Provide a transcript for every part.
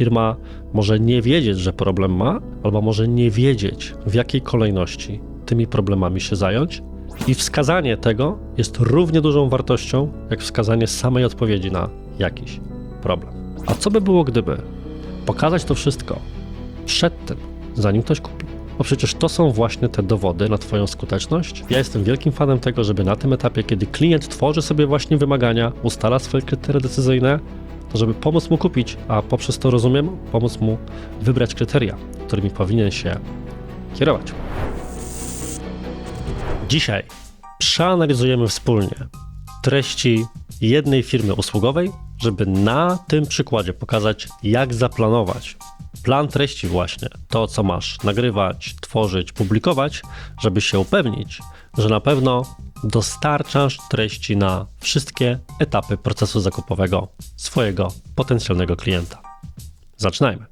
firma może nie wiedzieć, że problem ma, albo może nie wiedzieć, w jakiej kolejności tymi problemami się zająć. I wskazanie tego jest równie dużą wartością, jak wskazanie samej odpowiedzi na jakiś problem. A co by było, gdyby pokazać to wszystko przed tym, zanim ktoś kupi? Bo przecież to są właśnie te dowody na Twoją skuteczność. Ja jestem wielkim fanem tego, żeby na tym etapie, kiedy klient tworzy sobie właśnie wymagania, ustala swoje kryteria decyzyjne, to żeby pomóc mu kupić, a poprzez to, rozumiem, pomóc mu wybrać kryteria, którymi powinien się kierować. Dzisiaj przeanalizujemy wspólnie treści jednej firmy usługowej, żeby na tym przykładzie pokazać, jak zaplanować plan treści właśnie, to co masz nagrywać, tworzyć, publikować, żeby się upewnić, że na pewno dostarczasz treści na wszystkie etapy procesu zakupowego swojego potencjalnego klienta. Zaczynajmy.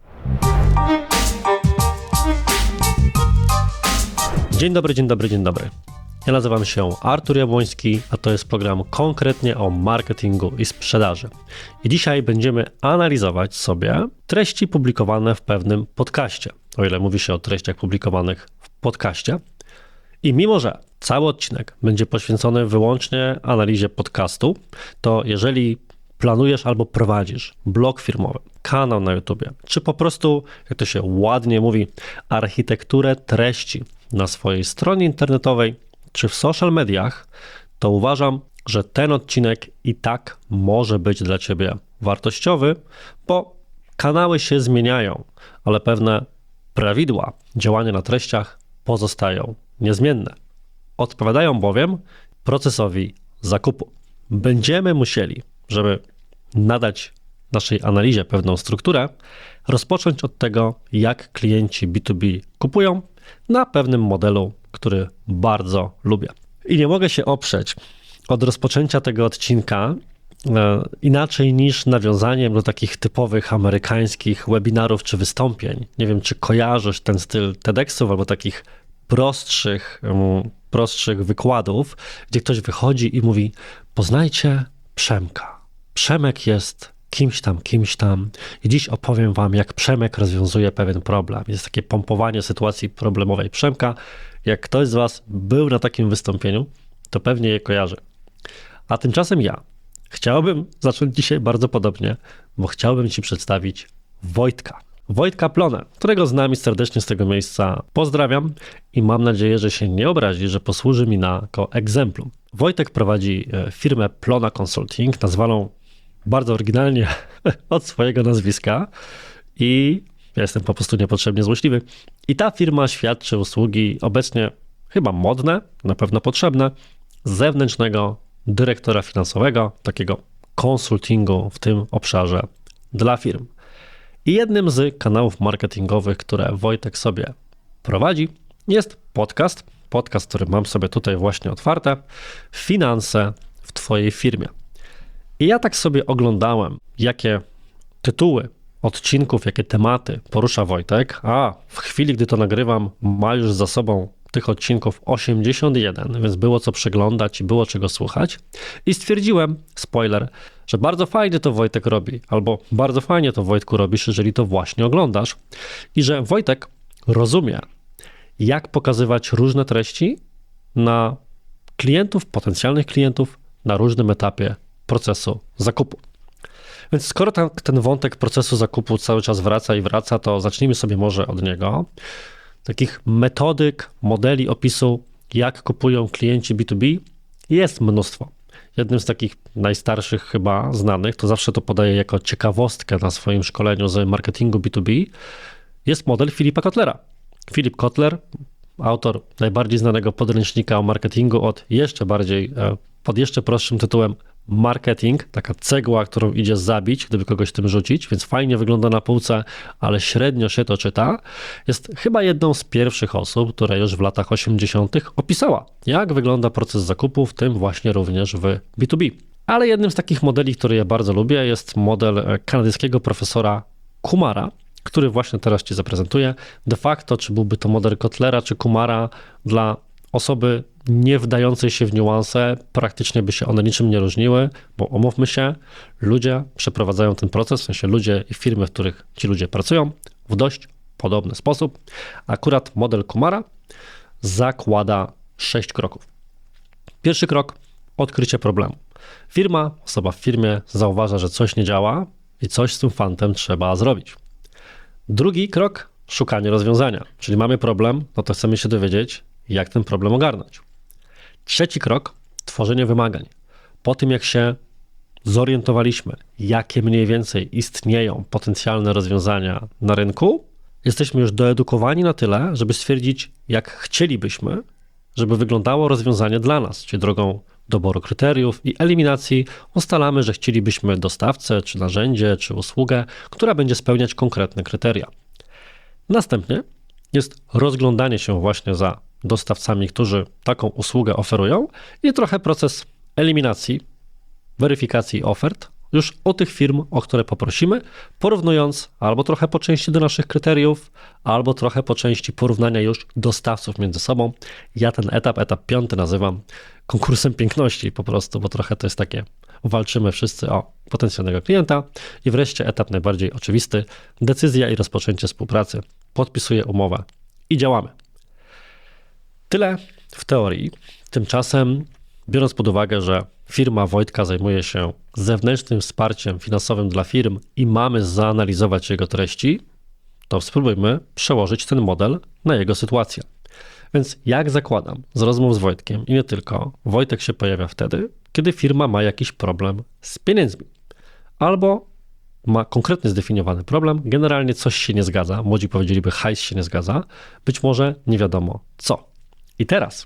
Dzień dobry, dzień dobry, dzień dobry. Ja nazywam się Artur Jabłoński, a to jest program konkretnie o marketingu i sprzedaży. I dzisiaj będziemy analizować sobie treści publikowane w pewnym podcaście, o ile mówi się o treściach publikowanych w podcaście. I mimo że cały odcinek będzie poświęcony wyłącznie analizie podcastu, to jeżeli planujesz albo prowadzisz blog firmowy, kanał na YouTubie, czy po prostu, jak to się ładnie mówi, architekturę treści na swojej stronie internetowej, czy w social mediach, to uważam, że ten odcinek i tak może być dla Ciebie wartościowy, bo kanały się zmieniają, ale pewne prawidła działania na treściach pozostają niezmienne. Odpowiadają bowiem procesowi zakupu. Będziemy musieli, żeby nadać naszej analizie pewną strukturę, rozpocząć od tego, jak klienci B2B kupują na pewnym modelu, który bardzo lubię. I nie mogę się oprzeć od rozpoczęcia tego odcinka inaczej niż nawiązaniem do takich typowych amerykańskich webinarów czy wystąpień. Nie wiem, czy kojarzysz ten styl TEDxów albo takich prostszych wykładów, gdzie ktoś wychodzi i mówi: poznajcie Przemka. Przemek jest kimś tam i dziś opowiem wam, jak Przemek rozwiązuje pewien problem. Jest takie pompowanie sytuacji problemowej Przemka. Jak ktoś z was był na takim wystąpieniu, to pewnie je kojarzy. A tymczasem ja chciałbym zacząć dzisiaj bardzo podobnie, bo chciałbym ci przedstawić Wojtka Plonę, którego z nami serdecznie z tego miejsca pozdrawiam i mam nadzieję, że się nie obrazi, że posłuży mi jako egzemplum. Wojtek prowadzi firmę Plona Consulting, nazwaną bardzo oryginalnie od swojego nazwiska i ja jestem po prostu niepotrzebnie złośliwy. I ta firma świadczy usługi obecnie chyba modne, na pewno potrzebne, zewnętrznego dyrektora finansowego, takiego konsultingu w tym obszarze dla firm. I jednym z kanałów marketingowych, które Wojtek sobie prowadzi, jest podcast, który mam sobie tutaj właśnie otwarte, Finanse w Twojej firmie. I ja tak sobie oglądałem, jakie tytuły odcinków, jakie tematy porusza Wojtek, a w chwili, gdy to nagrywam, ma już za sobą tych odcinków 81, więc było co przeglądać i było czego słuchać. I stwierdziłem, spoiler, że bardzo fajnie to Wojtek robi, albo bardzo fajnie to Wojtku robisz, jeżeli to właśnie oglądasz. I że Wojtek rozumie, jak pokazywać różne treści na klientów, potencjalnych klientów na różnym etapie procesu zakupu. Więc skoro ten wątek procesu zakupu cały czas wraca, to zacznijmy sobie może od niego. Takich metodyk, modeli opisu, jak kupują klienci B2B, jest mnóstwo. Jednym z takich najstarszych chyba znanych, to zawsze to podaję jako ciekawostkę na swoim szkoleniu z marketingu B2B, jest model Philippa Kotlera. Philip Kotler, autor najbardziej znanego podręcznika o marketingu pod jeszcze prostszym tytułem Marketing, taka cegła, którą idzie zabić, gdyby kogoś tym rzucić, więc fajnie wygląda na półce, ale średnio się to czyta. Jest chyba jedną z pierwszych osób, która już w latach 80. opisała, jak wygląda proces zakupu, w tym właśnie również w B2B. Ale jednym z takich modeli, który ja bardzo lubię, jest model kanadyjskiego profesora Kumara, który właśnie teraz ci zaprezentuję. De facto, czy byłby to model Kotlera czy Kumara, dla osoby nie wdające się w niuanse, praktycznie by się one niczym nie różniły, bo umówmy się, ludzie przeprowadzają ten proces, w sensie ludzie i firmy, w których ci ludzie pracują, w dość podobny sposób. Akurat model Kumara zakłada 6 kroków. Pierwszy krok, odkrycie problemu. Osoba w firmie zauważa, że coś nie działa i coś z tym fantem trzeba zrobić. Drugi krok, szukanie rozwiązania, czyli mamy problem, no to chcemy się dowiedzieć, jak ten problem ogarnąć. Trzeci krok, tworzenie wymagań. Po tym, jak się zorientowaliśmy, jakie mniej więcej istnieją potencjalne rozwiązania na rynku, jesteśmy już doedukowani na tyle, żeby stwierdzić, jak chcielibyśmy, żeby wyglądało rozwiązanie dla nas, czyli drogą doboru kryteriów i eliminacji ustalamy, że chcielibyśmy dostawcę, czy narzędzie, czy usługę, która będzie spełniać konkretne kryteria. Następnie jest rozglądanie się właśnie za dostawcami, którzy taką usługę oferują i trochę proces eliminacji, weryfikacji ofert już u tych firm, o które poprosimy, porównując albo trochę po części do naszych kryteriów, albo trochę po części porównania już dostawców między sobą. Ja ten etap 5 nazywam konkursem piękności po prostu, bo trochę to jest takie, walczymy wszyscy o potencjalnego klienta. I wreszcie etap najbardziej oczywisty, decyzja i rozpoczęcie współpracy. Podpisuję umowę i działamy. Tyle w teorii. Tymczasem, biorąc pod uwagę, że firma Wojtka zajmuje się zewnętrznym wsparciem finansowym dla firm i mamy zanalizować jego treści, to spróbujmy przełożyć ten model na jego sytuację. Więc jak zakładam z rozmów z Wojtkiem i nie tylko, Wojtek się pojawia wtedy, kiedy firma ma jakiś problem z pieniędzmi albo ma konkretnie zdefiniowany problem, generalnie coś się nie zgadza, młodzi powiedzieliby hajs się nie zgadza, być może nie wiadomo co. I teraz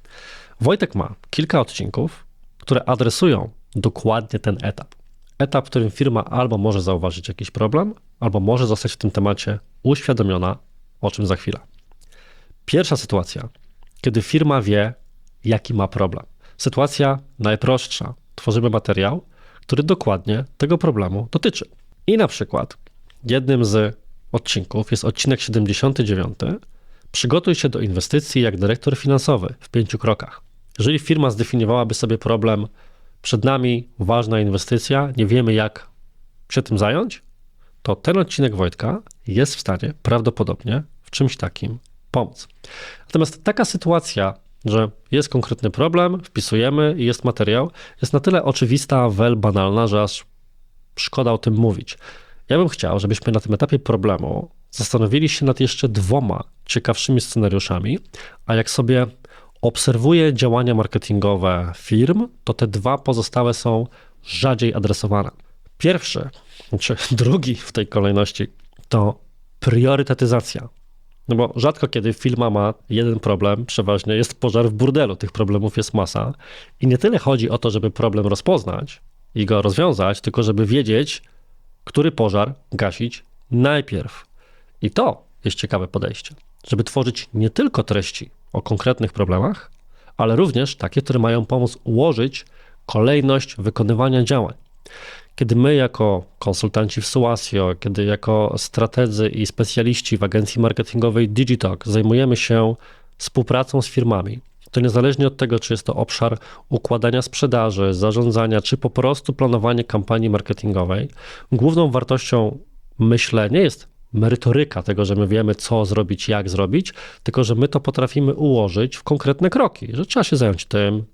Wojtek ma kilka odcinków, które adresują dokładnie ten etap. Etap, w którym firma albo może zauważyć jakiś problem, albo może zostać w tym temacie uświadomiona, o czym za chwilę. Pierwsza sytuacja, kiedy firma wie, jaki ma problem. Sytuacja najprostsza. Tworzymy materiał, który dokładnie tego problemu dotyczy. I na przykład jednym z odcinków jest odcinek 79. Przygotuj się do inwestycji jak dyrektor finansowy w 5 krokach. Jeżeli firma zdefiniowałaby sobie problem, przed nami ważna inwestycja, nie wiemy jak się tym zająć, to ten odcinek Wojtka jest w stanie prawdopodobnie w czymś takim pomóc. Natomiast taka sytuacja, że jest konkretny problem, wpisujemy i jest materiał, jest na tyle oczywista, banalna, że aż szkoda o tym mówić. Ja bym chciał, żebyśmy na tym etapie problemu zastanowili się nad jeszcze 2 ciekawszymi scenariuszami, a jak sobie obserwuję działania marketingowe firm, to te 2 pozostałe są rzadziej adresowane. Pierwszy, czy drugi w tej kolejności, to priorytetyzacja. No bo rzadko kiedy firma ma jeden problem, przeważnie jest pożar w burdelu, tych problemów jest masa i nie tyle chodzi o to, żeby problem rozpoznać i go rozwiązać, tylko żeby wiedzieć, który pożar gasić najpierw. I to jest ciekawe podejście, żeby tworzyć nie tylko treści o konkretnych problemach, ale również takie, które mają pomóc ułożyć kolejność wykonywania działań. Kiedy my jako konsultanci w Suasio, kiedy jako strategzy i specjaliści w agencji marketingowej Digitalk zajmujemy się współpracą z firmami, to niezależnie od tego, czy jest to obszar układania sprzedaży, zarządzania, czy po prostu planowanie kampanii marketingowej, główną wartością, myślę, nie jest merytoryka tego, że my wiemy, co zrobić, jak zrobić, tylko że my to potrafimy ułożyć w konkretne kroki, że trzeba się zająć tym,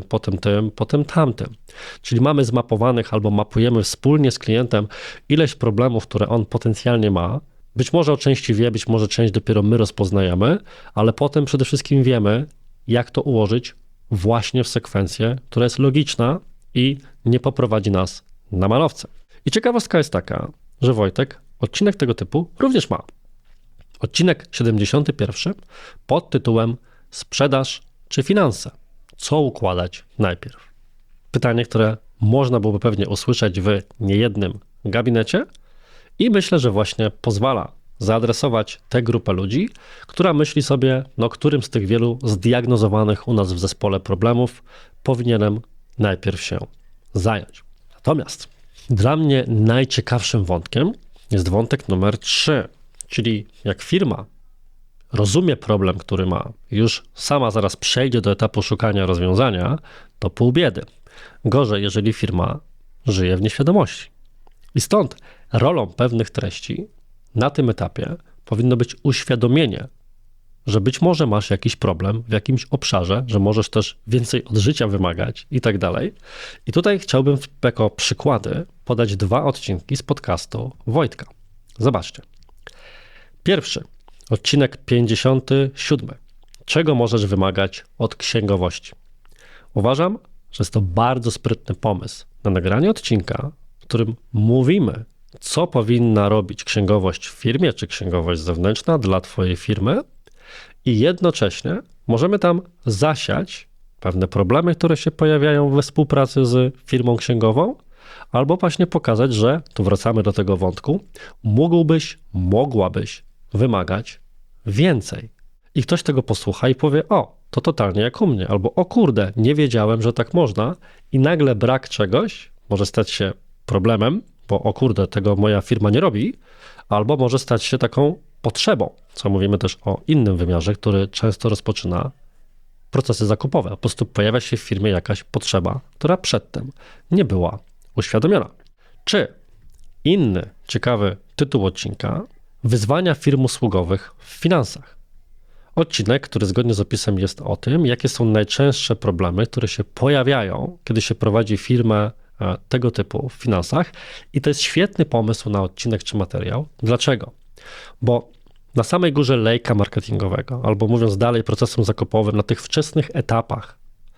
potem tamtym. Czyli mamy zmapowanych albo mapujemy wspólnie z klientem ileś problemów, które on potencjalnie ma. Być może o części wie, być może część dopiero my rozpoznajemy, ale potem przede wszystkim wiemy, jak to ułożyć właśnie w sekwencję, która jest logiczna i nie poprowadzi nas na manowce. I ciekawostka jest taka, że Wojtek odcinek tego typu również ma. Odcinek 71 pod tytułem Sprzedaż czy finanse? Co układać najpierw? Pytanie, które można byłoby pewnie usłyszeć w niejednym gabinecie i myślę, że właśnie pozwala zaadresować tę grupę ludzi, która myśli sobie, no którym z tych wielu zdiagnozowanych u nas w zespole problemów powinienem najpierw się zająć. Natomiast dla mnie najciekawszym wątkiem jest wątek numer 3, czyli jak firma rozumie problem, który ma, już sama zaraz przejdzie do etapu szukania rozwiązania, to pół biedy. Gorzej, jeżeli firma żyje w nieświadomości. I stąd rolą pewnych treści na tym etapie powinno być uświadomienie, że być może masz jakiś problem w jakimś obszarze, że możesz też więcej od życia wymagać i tak dalej. I tutaj chciałbym jako przykłady podać 2 odcinki z podcastu Wojtka. Zobaczcie. Pierwszy, odcinek 57. Czego możesz wymagać od księgowości? Uważam, że jest to bardzo sprytny pomysł na nagranie odcinka, w którym mówimy, co powinna robić księgowość w firmie, czy księgowość zewnętrzna dla twojej firmy, i jednocześnie możemy tam zasiać pewne problemy, które się pojawiają we współpracy z firmą księgową, albo właśnie pokazać, że, tu wracamy do tego wątku, mogłabyś wymagać więcej. I ktoś tego posłucha i powie, o, to totalnie jak u mnie, albo o kurde, nie wiedziałem, że tak można, i nagle brak czegoś może stać się problemem, bo o kurde, tego moja firma nie robi, albo może stać się taką potrzebą, co mówimy też o innym wymiarze, który często rozpoczyna procesy zakupowe. Po prostu pojawia się w firmie jakaś potrzeba, która przedtem nie była uświadomiona. Czy inny ciekawy tytuł odcinka: wyzwania firm usługowych w finansach. Odcinek, który zgodnie z opisem jest o tym, jakie są najczęstsze problemy, które się pojawiają, kiedy się prowadzi firmę tego typu w finansach, i to jest świetny pomysł na odcinek czy materiał. Dlaczego? Bo na samej górze lejka marketingowego, albo mówiąc dalej procesem zakupowym, na tych wczesnych etapach,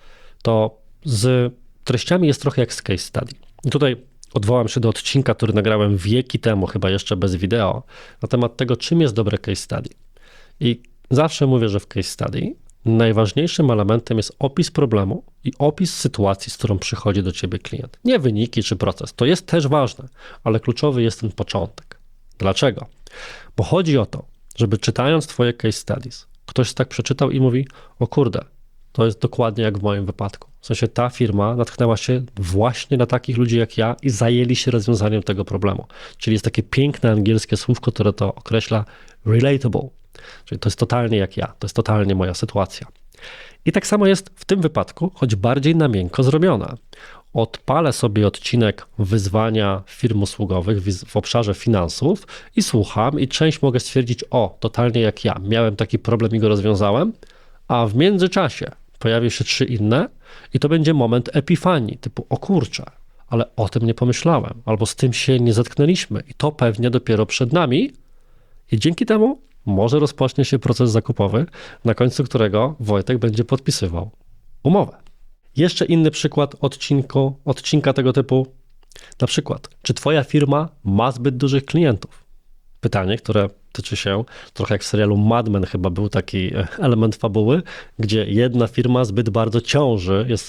to z treściami jest trochę jak z case study. I tutaj odwołam się do odcinka, który nagrałem wieki temu, chyba jeszcze bez wideo, na temat tego, czym jest dobre case study. I zawsze mówię, że w case study najważniejszym elementem jest opis problemu i opis sytuacji, z którą przychodzi do ciebie klient. Nie wyniki czy proces, to jest też ważne, ale kluczowy jest ten początek. Dlaczego? Bo chodzi o to, żeby czytając twoje case studies, ktoś tak przeczytał i mówi, o kurde, to jest dokładnie jak w moim wypadku. W sensie ta firma natknęła się właśnie na takich ludzi jak ja i zajęli się rozwiązaniem tego problemu. Czyli jest takie piękne angielskie słówko, które to określa relatable. Czyli to jest totalnie jak ja, to jest totalnie moja sytuacja. I tak samo jest w tym wypadku, choć bardziej na miękko zrobione. Odpalę sobie odcinek wyzwania firm usługowych w obszarze finansów i słucham, i część mogę stwierdzić, o, totalnie jak ja, miałem taki problem i go rozwiązałem, a w międzyczasie pojawią się 3 inne i to będzie moment epifanii, typu, o kurczę, ale o tym nie pomyślałem, albo z tym się nie zetknęliśmy i to pewnie dopiero przed nami, i dzięki temu może rozpocznie się proces zakupowy, na końcu którego Wojtek będzie podpisywał umowę. Jeszcze inny przykład odcinka tego typu. Na przykład, czy twoja firma ma zbyt dużych klientów? Pytanie, które tyczy się, trochę jak w serialu Mad Men chyba był taki element fabuły, gdzie jedna firma zbyt bardzo ciąży, jest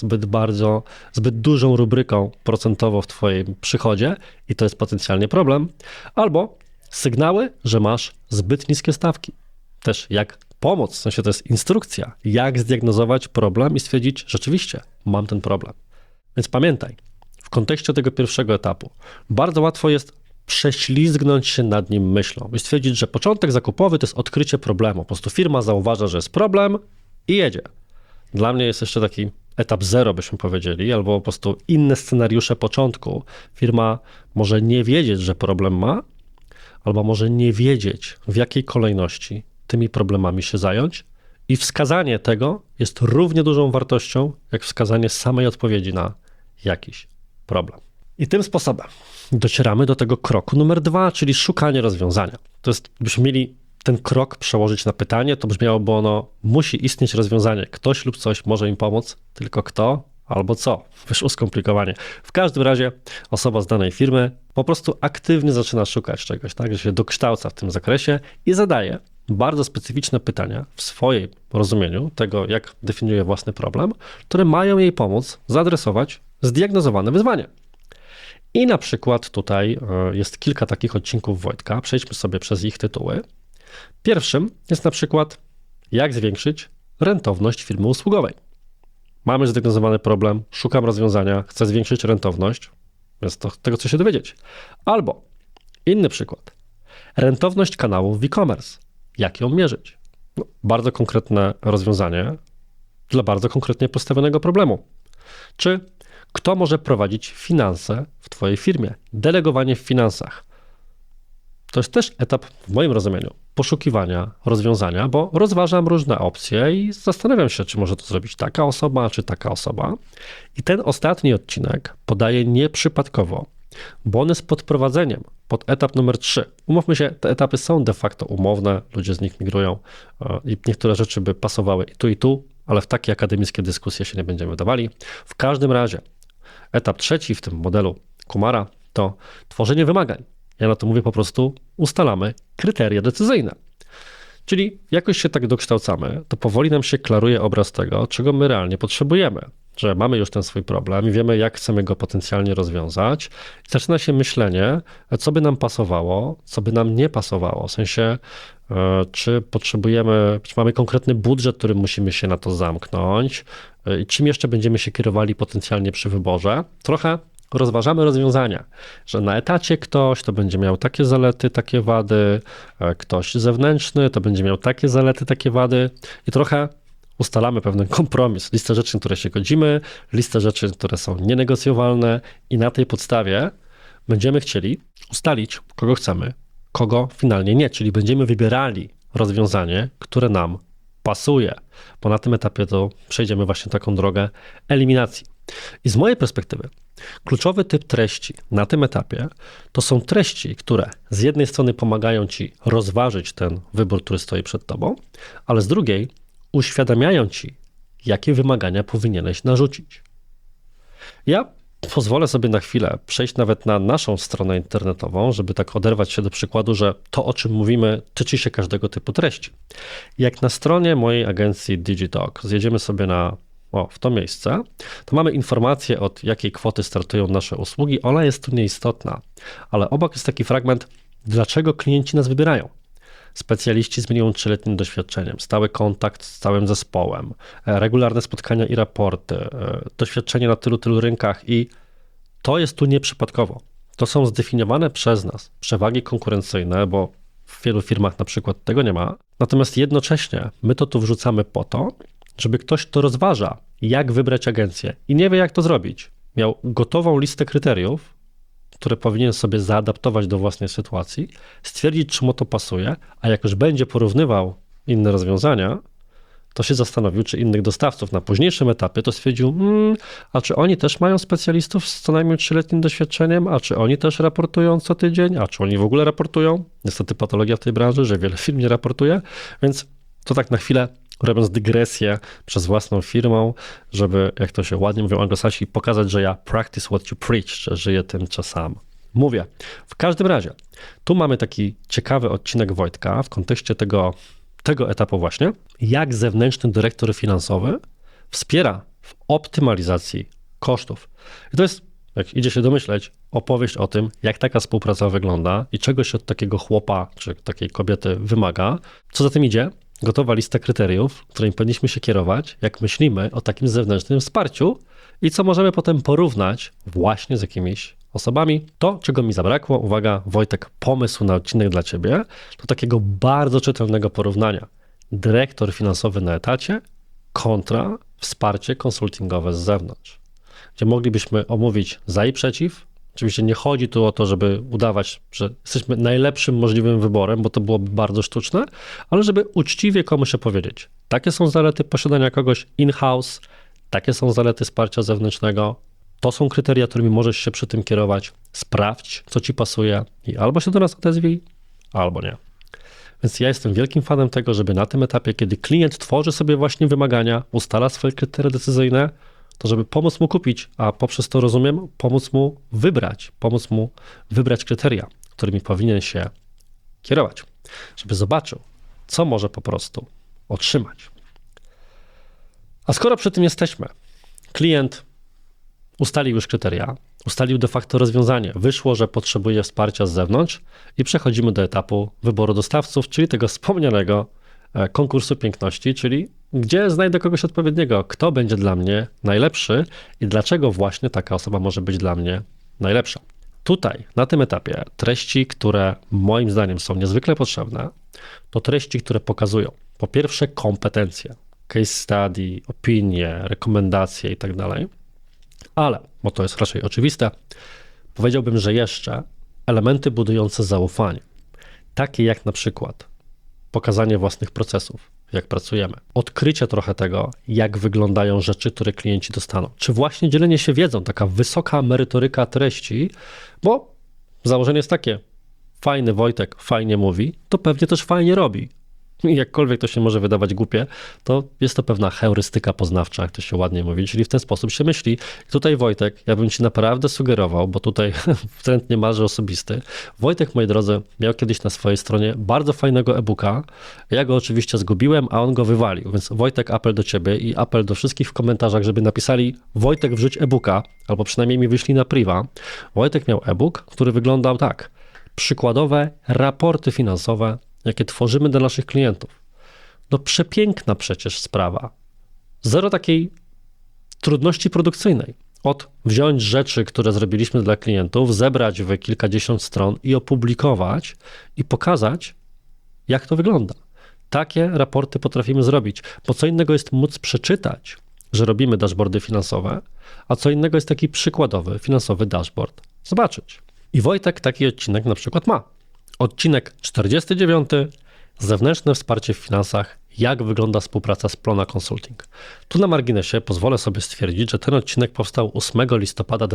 zbyt dużą rubryką procentowo w twoim przychodzie i to jest potencjalnie problem. Albo sygnały, że masz zbyt niskie stawki. Też jak pomóc, w sensie to jest instrukcja, jak zdiagnozować problem i stwierdzić, rzeczywiście mam ten problem. Więc pamiętaj, w kontekście tego pierwszego etapu bardzo łatwo jest prześlizgnąć się nad nim myślą i stwierdzić, że początek zakupowy to jest odkrycie problemu. Po prostu firma zauważa, że jest problem i jedzie. Dla mnie jest jeszcze taki etap 0, byśmy powiedzieli, albo po prostu inne scenariusze początku. Firma może nie wiedzieć, że problem ma, albo może nie wiedzieć, w jakiej kolejności tymi problemami się zająć, i wskazanie tego jest równie dużą wartością, jak wskazanie samej odpowiedzi na jakiś problem. I tym sposobem docieramy do tego kroku numer 2, czyli szukanie rozwiązania. To jest, gdybyśmy mieli ten krok przełożyć na pytanie, to brzmiałoby ono: musi istnieć rozwiązanie. Ktoś lub coś może im pomóc, tylko kto albo co. Wyszło skomplikowanie. W każdym razie osoba z danej firmy po prostu aktywnie zaczyna szukać czegoś, tak, że się dokształca w tym zakresie i zadaje bardzo specyficzne pytania w swoim rozumieniu tego, jak definiuje własny problem, które mają jej pomóc zaadresować zdiagnozowane wyzwanie. I na przykład tutaj jest kilka takich odcinków Wojtka, przejdźmy sobie przez ich tytuły. Pierwszym jest na przykład, jak zwiększyć rentowność firmy usługowej. Mamy zdiagnozowany problem, szukam rozwiązania, chcę zwiększyć rentowność, więc to tego chcę się dowiedzieć. Albo inny przykład, rentowność kanałów w e-commerce. Jak ją mierzyć? bardzo konkretne rozwiązanie dla bardzo konkretnie postawionego problemu. Czy kto może prowadzić finanse w twojej firmie? Delegowanie w finansach. To jest też etap, w moim rozumieniu, poszukiwania rozwiązania, bo rozważam różne opcje i zastanawiam się, czy może to zrobić taka osoba, czy taka osoba. I ten ostatni odcinek podaje nieprzypadkowo bonus pod prowadzeniem, pod etap numer 3. Umówmy się, te etapy są de facto umowne, ludzie z nich migrują i niektóre rzeczy by pasowały i tu, ale w takie akademickie dyskusje się nie będziemy wdawali. W każdym razie etap 3 w tym modelu Kumara to tworzenie wymagań. Ja na to mówię po prostu, ustalamy kryteria decyzyjne. Czyli jakoś się tak dokształcamy, to powoli nam się klaruje obraz tego, czego my realnie potrzebujemy. Że mamy już ten swój problem i wiemy, jak chcemy go potencjalnie rozwiązać. I zaczyna się myślenie, co by nam pasowało, co by nam nie pasowało. W sensie, czy potrzebujemy, czy mamy konkretny budżet, którym musimy się na to zamknąć, i czym jeszcze będziemy się kierowali potencjalnie przy wyborze. Trochę rozważamy rozwiązania, że na etacie ktoś to będzie miał takie zalety, takie wady, ktoś zewnętrzny to będzie miał takie zalety, takie wady i trochę ustalamy pewien kompromis, listę rzeczy, na które się godzimy, listę rzeczy, które są nienegocjowalne i na tej podstawie będziemy chcieli ustalić, kogo chcemy, kogo finalnie nie, czyli będziemy wybierali rozwiązanie, które nam pasuje, bo na tym etapie to przejdziemy właśnie taką drogę eliminacji. I z mojej perspektywy kluczowy typ treści na tym etapie to są treści, które z jednej strony pomagają ci rozważyć ten wybór, który stoi przed tobą, ale z drugiej uświadamiają ci, jakie wymagania powinieneś narzucić. Ja pozwolę sobie na chwilę przejść nawet na naszą stronę internetową, żeby tak oderwać się do przykładu, że to, o czym mówimy, tyczy się każdego typu treści. Jak na stronie mojej agencji Digitalk zjedziemy sobie w to miejsce, to mamy informację, od jakiej kwoty startują nasze usługi. Ona jest tu nieistotna, ale obok jest taki fragment, dlaczego klienci nas wybierają. Specjaliści z minimum 3-letnim doświadczeniem, stały kontakt z całym zespołem, regularne spotkania i raporty, doświadczenie na tylu rynkach i to jest tu nieprzypadkowo. To są zdefiniowane przez nas przewagi konkurencyjne, bo w wielu firmach na przykład tego nie ma. Natomiast jednocześnie my to tu wrzucamy po to, żeby ktoś, kto rozważa, jak wybrać agencję i nie wie, jak to zrobić, miał gotową listę kryteriów, które powinien sobie zaadaptować do własnej sytuacji, stwierdzić, czy mu to pasuje, a jak już będzie porównywał inne rozwiązania, to się zastanowił, czy innych dostawców na późniejszym etapie to stwierdził, a czy oni też mają specjalistów z co najmniej 3-letnim doświadczeniem, a czy oni też raportują co tydzień, a czy oni w ogóle raportują? Niestety patologia w tej branży, że wiele firm nie raportuje, więc to tak na chwilę robiąc dygresję przez własną firmą, żeby, jak to się ładnie mówią anglosasi, pokazać, że ja practice what you preach, że żyję tym, co sam mówię. W każdym razie, tu mamy taki ciekawy odcinek Wojtka w kontekście tego etapu właśnie, jak zewnętrzny dyrektor finansowy wspiera w optymalizacji kosztów. I to jest, jak idzie się domyśleć, opowieść o tym, jak taka współpraca wygląda i czego się od takiego chłopa czy takiej kobiety wymaga. Co za tym idzie? Gotowa lista kryteriów, którymi powinniśmy się kierować, jak myślimy o takim zewnętrznym wsparciu i co możemy potem porównać właśnie z jakimiś osobami. To, czego mi zabrakło, uwaga, Wojtek, pomysł na odcinek dla ciebie, to takiego bardzo czytelnego porównania. Dyrektor finansowy na etacie kontra wsparcie konsultingowe z zewnątrz, gdzie moglibyśmy omówić za i przeciw. Oczywiście nie chodzi tu o to, żeby udawać, że jesteśmy najlepszym możliwym wyborem, bo to byłoby bardzo sztuczne, ale żeby uczciwie komuś opowiedzieć. Takie są zalety posiadania kogoś in-house, takie są zalety wsparcia zewnętrznego, to są kryteria, którymi możesz się przy tym kierować. Sprawdź, co ci pasuje i albo się do nas odezwij, albo nie. Więc ja jestem wielkim fanem tego, żeby na tym etapie, kiedy klient tworzy sobie właśnie wymagania, ustala swoje kryteria decyzyjne, to żeby pomóc mu kupić, a poprzez to rozumiem, pomóc mu wybrać kryteria, którymi powinien się kierować, żeby zobaczył, co może po prostu otrzymać. A skoro przy tym jesteśmy, klient ustalił już kryteria, ustalił de facto rozwiązanie, wyszło, że potrzebuje wsparcia z zewnątrz i przechodzimy do etapu wyboru dostawców, czyli tego wspomnianego konkursu piękności, czyli gdzie znajdę kogoś odpowiedniego, kto będzie dla mnie najlepszy i dlaczego właśnie taka osoba może być dla mnie najlepsza. Tutaj, na tym etapie, treści, które moim zdaniem są niezwykle potrzebne, to treści, które pokazują po pierwsze kompetencje, case study, opinie, rekomendacje i tak dalej, ale, bo to jest raczej oczywiste, powiedziałbym, że jeszcze elementy budujące zaufanie, takie jak na przykład pokazanie własnych procesów, jak pracujemy, odkrycie trochę tego, jak wyglądają rzeczy, które klienci dostaną, czy właśnie dzielenie się wiedzą, taka wysoka merytoryka treści, bo założenie jest takie, fajny Wojtek fajnie mówi, to pewnie też fajnie robi. I jakkolwiek to się może wydawać głupie, to jest to pewna heurystyka poznawcza, jak to się ładnie mówi, czyli w ten sposób się myśli. I tutaj Wojtek, ja bym ci naprawdę sugerował, bo tutaj trend niemalże osobisty. Wojtek, moi drodzy, miał kiedyś na swojej stronie bardzo fajnego e-booka. Ja go oczywiście zgubiłem, a on go wywalił, więc Wojtek, apel do ciebie i apel do wszystkich w komentarzach, żeby napisali Wojtek wrzuć e-booka, albo przynajmniej mi wyślij na priva. Wojtek miał e-book, który wyglądał tak. Przykładowe raporty finansowe, jakie tworzymy dla naszych klientów. No przepiękna przecież sprawa. Zero takiej trudności produkcyjnej. Od wziąć rzeczy, które zrobiliśmy dla klientów, zebrać w kilkadziesiąt stron i opublikować i pokazać, jak to wygląda. Takie raporty potrafimy zrobić, bo co innego jest móc przeczytać, że robimy dashboardy finansowe, a co innego jest taki przykładowy finansowy dashboard zobaczyć. I Wojtek taki odcinek na przykład ma. Odcinek 49. Zewnętrzne wsparcie w finansach. Jak wygląda współpraca z Plona Consulting. Tu na marginesie pozwolę sobie stwierdzić, że ten odcinek powstał 8 listopada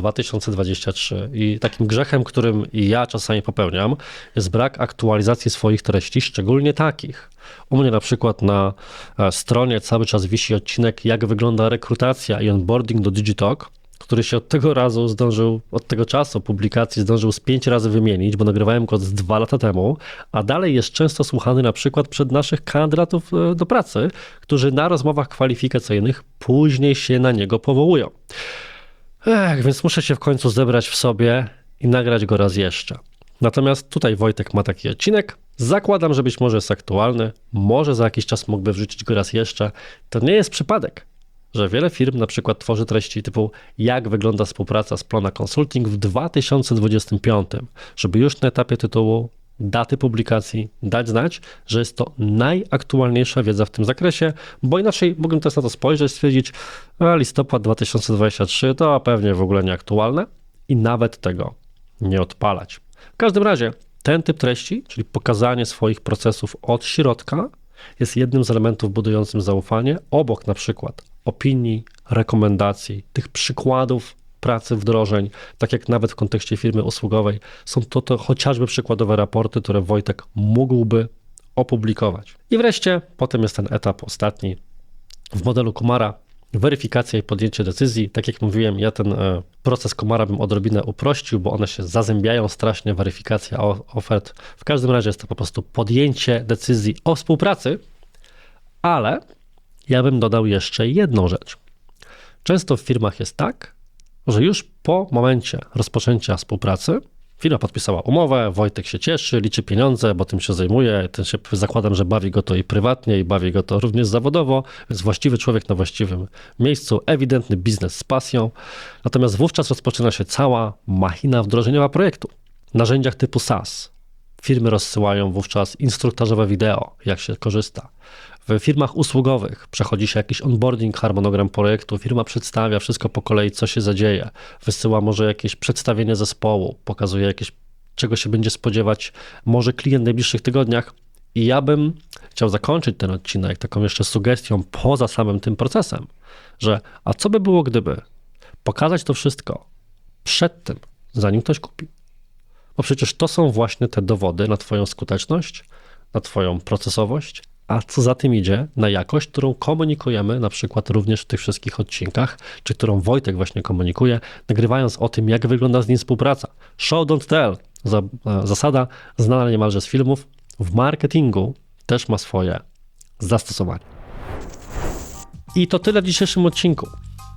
2023 i takim grzechem, którym i ja czasami popełniam, jest brak aktualizacji swoich treści, szczególnie takich. U mnie na przykład na stronie cały czas wisi odcinek, jak wygląda rekrutacja i onboarding do Digitalk, który się od tego czasu publikacji zdążył z 5 razy wymienić, bo nagrywałem go z 2 lata temu, a dalej jest często słuchany na przykład przed naszych kandydatów do pracy, którzy na rozmowach kwalifikacyjnych później się na niego powołują. Więc muszę się w końcu zebrać w sobie i nagrać go raz jeszcze. Natomiast tutaj Wojtek ma taki odcinek. Zakładam, że być może jest aktualny, może za jakiś czas mógłby wrzucić go raz jeszcze. To nie jest przypadek, że wiele firm na przykład tworzy treści typu jak wygląda współpraca z Plona Consulting w 2025, żeby już na etapie tytułu, daty publikacji dać znać, że jest to najaktualniejsza wiedza w tym zakresie, bo inaczej mógłbym też na to spojrzeć, stwierdzić, listopad 2023 to pewnie w ogóle nieaktualne i nawet tego nie odpalać. W każdym razie ten typ treści, czyli pokazanie swoich procesów od środka, jest jednym z elementów budującym zaufanie, obok na przykład opinii, rekomendacji, tych przykładów pracy, wdrożeń, tak jak nawet w kontekście firmy usługowej, są to chociażby przykładowe raporty, które Wojtek mógłby opublikować. I wreszcie potem jest ten etap ostatni w modelu Kumara, weryfikacja i podjęcie decyzji. Tak jak mówiłem, ja ten proces Kumara bym odrobinę uprościł, bo one się zazębiają strasznie, weryfikacja ofert. W każdym razie jest to po prostu podjęcie decyzji o współpracy, ale ja bym dodał jeszcze jedną rzecz. Często w firmach jest tak, że już po momencie rozpoczęcia współpracy firma podpisała umowę, Wojtek się cieszy, liczy pieniądze, bo tym się zajmuje, zakładam, że bawi go to i prywatnie, i bawi go to również zawodowo, więc właściwy człowiek na właściwym miejscu, ewidentny biznes z pasją. Natomiast wówczas rozpoczyna się cała machina wdrożeniowa projektu. W narzędziach typu SaaS firmy rozsyłają wówczas instruktażowe wideo, jak się korzysta. W firmach usługowych przechodzi się jakiś onboarding, harmonogram projektu, firma przedstawia wszystko po kolei, co się zadzieje, wysyła może jakieś przedstawienie zespołu, pokazuje jakieś, czego się będzie spodziewać może klient w najbliższych tygodniach. I ja bym chciał zakończyć ten odcinek taką jeszcze sugestią poza samym tym procesem, że a co by było, gdyby pokazać to wszystko przed tym, zanim ktoś kupi? Bo przecież to są właśnie te dowody na twoją skuteczność, na twoją procesowość, a co za tym idzie, na jakość, którą komunikujemy na przykład również w tych wszystkich odcinkach, czy którą Wojtek właśnie komunikuje, nagrywając o tym, jak wygląda z nim współpraca. Show, don't tell. Zasada znana niemalże z filmów. W marketingu też ma swoje zastosowanie. I to tyle w dzisiejszym odcinku.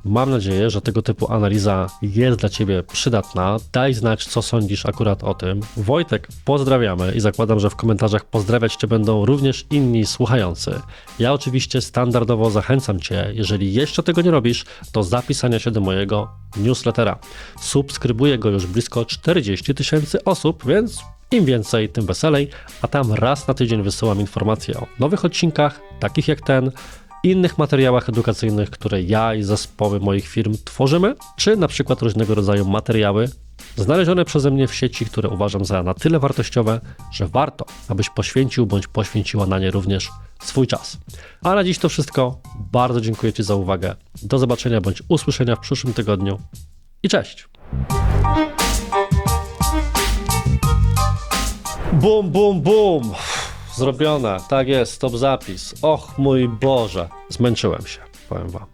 Mam nadzieję, że tego typu analiza jest dla Ciebie przydatna. Daj znać, co sądzisz akurat o tym. Wojtek, pozdrawiamy i zakładam, że w komentarzach pozdrawiać Cię będą również inni słuchający. Ja oczywiście standardowo zachęcam Cię, jeżeli jeszcze tego nie robisz, do zapisania się do mojego newslettera. Subskrybuje go już blisko 40 000 osób, więc im więcej, tym weselej, a tam raz na tydzień wysyłam informacje o nowych odcinkach, takich jak ten, innych materiałach edukacyjnych, które ja i zespoły moich firm tworzymy, czy na przykład różnego rodzaju materiały znalezione przeze mnie w sieci, które uważam za na tyle wartościowe, że warto, abyś poświęcił bądź poświęciła na nie również swój czas. A na dziś to wszystko. Bardzo dziękuję Ci za uwagę. Do zobaczenia bądź usłyszenia w przyszłym tygodniu i cześć! Bum, bum, bum! Zrobione, tak jest, stop zapis. Och mój Boże, zmęczyłem się, powiem Wam.